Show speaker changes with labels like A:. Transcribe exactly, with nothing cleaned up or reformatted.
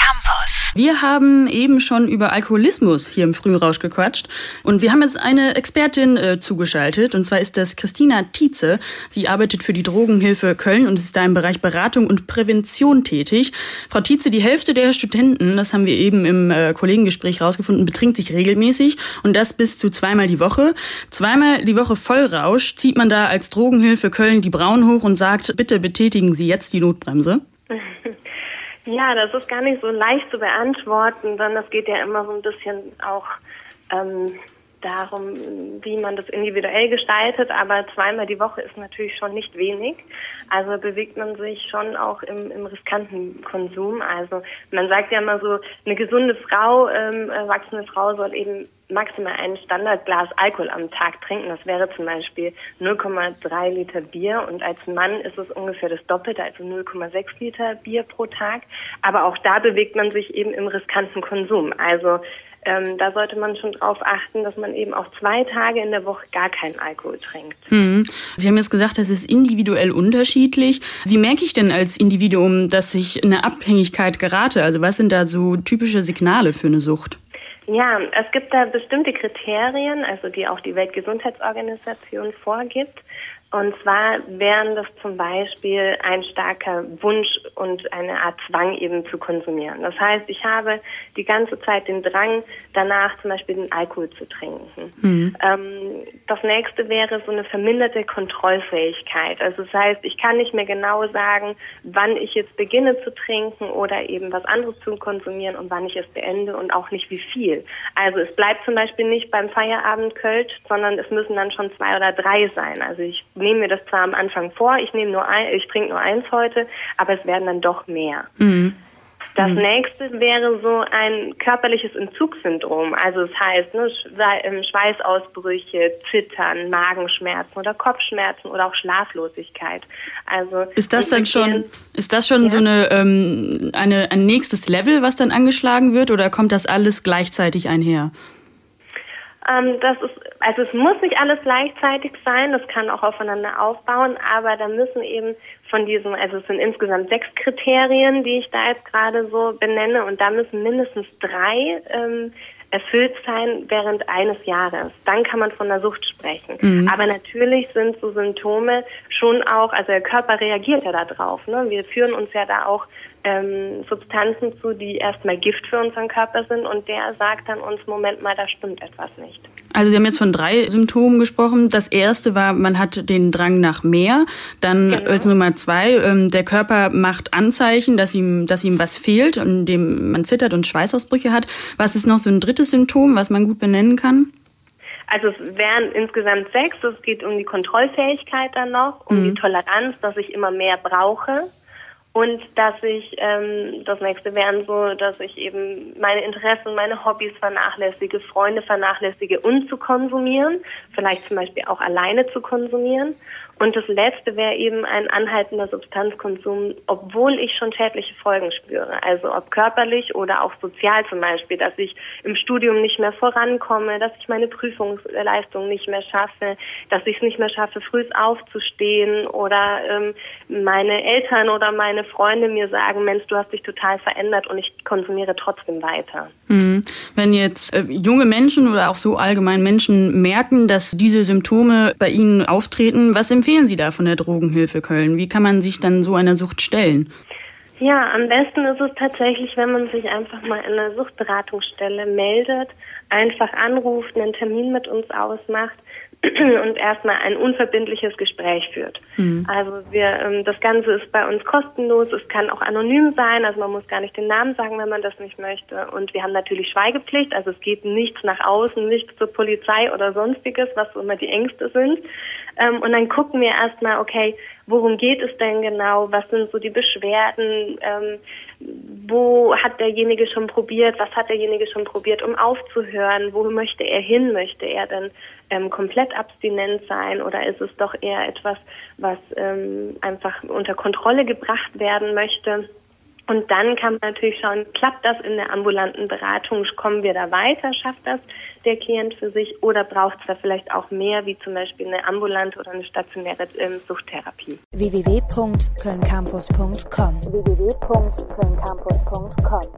A: Campus.
B: Wir haben eben schon über Alkoholismus hier im Frührausch gequatscht und wir haben jetzt eine Expertin äh, zugeschaltet und zwar ist das Christina Tietze. Sie arbeitet für die Drogenhilfe Köln und ist da im Bereich Beratung und Prävention tätig. Frau Tietze, die Hälfte der Studenten, das haben wir eben im äh, Kollegengespräch rausgefunden, betrinkt sich regelmäßig und das bis zu zweimal die Woche. Zweimal die Woche Vollrausch zieht man da als Drogenhilfe Köln die Brauen hoch und sagt, bitte betätigen Sie jetzt die Notbremse.
C: Ja, das ist gar nicht so leicht zu beantworten, denn es geht ja immer so ein bisschen auch ähm, darum, wie man das individuell gestaltet, aber zweimal die Woche ist natürlich schon nicht wenig. Also bewegt man sich schon auch im, im riskanten Konsum. Also man sagt ja immer so, eine gesunde Frau, ähm, erwachsene Frau soll eben maximal ein Standardglas Alkohol am Tag trinken. Das wäre zum Beispiel null Komma drei Liter Bier und als Mann ist es ungefähr das Doppelte, also null Komma sechs Liter Bier pro Tag. Aber auch da bewegt man sich eben im riskanten Konsum. Also ähm, da sollte man schon drauf achten, dass man eben auch zwei Tage in der Woche gar keinen Alkohol trinkt.
B: Mhm. Sie haben jetzt gesagt, das ist individuell unterschiedlich. Wie merke ich denn als Individuum, dass ich in eine Abhängigkeit gerate? Also was sind da so typische Signale für eine Sucht?
C: Ja, es gibt da bestimmte Kriterien, also die auch die Weltgesundheitsorganisation vorgibt. Und zwar wären das zum Beispiel ein starker Wunsch und eine Art Zwang eben zu konsumieren. Das heißt, ich habe die ganze Zeit den Drang, danach zum Beispiel den Alkohol zu trinken. Mhm. Ähm, das nächste wäre so eine verminderte Kontrollfähigkeit. Also das heißt, ich kann nicht mehr genau sagen, wann ich jetzt beginne zu trinken oder eben was anderes zu konsumieren und wann ich es beende und auch nicht wie viel. Also es bleibt zum Beispiel nicht beim Feierabend Kölsch, sondern es müssen dann schon zwei oder drei sein. Also ich nehme mir das zwar am Anfang vor, ich nehme nur ein, ich trinke nur eins heute, aber es werden dann doch mehr. Mhm. Das mhm. nächste wäre so ein körperliches Entzugssyndrom. Also das heißt, ne, Schweißausbrüche, Zittern, Magenschmerzen oder Kopfschmerzen oder auch Schlaflosigkeit. Also
B: ist das dann schon, ist das schon ja? so eine, ähm, eine ein nächstes Level, was dann angeschlagen wird, oder kommt das alles gleichzeitig einher?
C: Ähm, das ist, also es muss nicht alles gleichzeitig sein, das kann auch aufeinander aufbauen, aber da müssen eben von diesem, also es sind insgesamt sechs Kriterien, die ich da jetzt gerade so benenne, und da müssen mindestens drei ähm, erfüllt sein während eines Jahres. Dann kann man von einer Sucht sprechen. Mhm. Aber natürlich sind so Symptome schon auch, also der Körper reagiert ja da drauf. Ne? Wir führen uns ja da auch ähm, Substanzen zu, die erstmal Gift für unseren Körper sind, und der sagt dann uns, Moment mal, da stimmt etwas nicht.
B: Also Sie haben jetzt von drei Symptomen gesprochen. Das erste war, man hat den Drang nach mehr. Dann genau. als Nummer zwei, ähm, der Körper macht Anzeichen, dass ihm, dass ihm was fehlt, indem man zittert und Schweißausbrüche hat. Was ist noch so ein drittes Symptom, was man gut benennen kann?
C: Also es wären insgesamt sechs. Es geht um die Kontrollfähigkeit dann noch, um mhm. die Toleranz, dass ich immer mehr brauche. Und dass ich, ähm, das nächste wären so, dass ich eben meine Interessen, meine Hobbys vernachlässige, Freunde vernachlässige und zu konsumieren, vielleicht zum Beispiel auch alleine zu konsumieren. Und das letzte wäre eben ein anhaltender Substanzkonsum, obwohl ich schon schädliche Folgen spüre. Also ob körperlich oder auch sozial zum Beispiel, dass ich im Studium nicht mehr vorankomme, dass ich meine Prüfungsleistung nicht mehr schaffe, dass ich es nicht mehr schaffe, früh aufzustehen, oder ähm, meine Eltern oder meine Freunde mir sagen, Mensch, du hast dich total verändert, und ich konsumiere trotzdem weiter.
B: Mhm. Wenn jetzt äh, junge Menschen oder auch so allgemein Menschen merken, dass diese Symptome bei ihnen auftreten, was empfehlen Sie da von der Drogenhilfe Köln? Wie kann man sich dann so einer Sucht stellen?
C: Ja, am besten ist es tatsächlich, wenn man sich einfach mal in einer Suchtberatungsstelle meldet, einfach anruft, einen Termin mit uns ausmacht und erstmal ein unverbindliches Gespräch führt. Mhm. Also wir, ähm, das Ganze ist bei uns kostenlos, es kann auch anonym sein, also man muss gar nicht den Namen sagen, wenn man das nicht möchte. Und wir haben natürlich Schweigepflicht, also es geht nichts nach außen, nichts zur Polizei oder sonstiges, was so immer die Ängste sind. Ähm, und dann gucken wir erstmal, okay, worum geht es denn genau, was sind so die Beschwerden, ähm, wo hat derjenige schon probiert, was hat derjenige schon probiert, um aufzuhören, wo möchte er hin, möchte er denn ähm, komplett abstinent sein, oder ist es doch eher etwas, was ähm, einfach unter Kontrolle gebracht werden möchte. Und dann kann man natürlich schauen, klappt das in der ambulanten Beratung, kommen wir da weiter, schafft das der Klient für sich, oder braucht es da vielleicht auch mehr, wie zum Beispiel eine ambulante oder eine stationäre ähm, Suchttherapie.
A: w w w punkt köln campus punkt com w w w punkt köln campus punkt com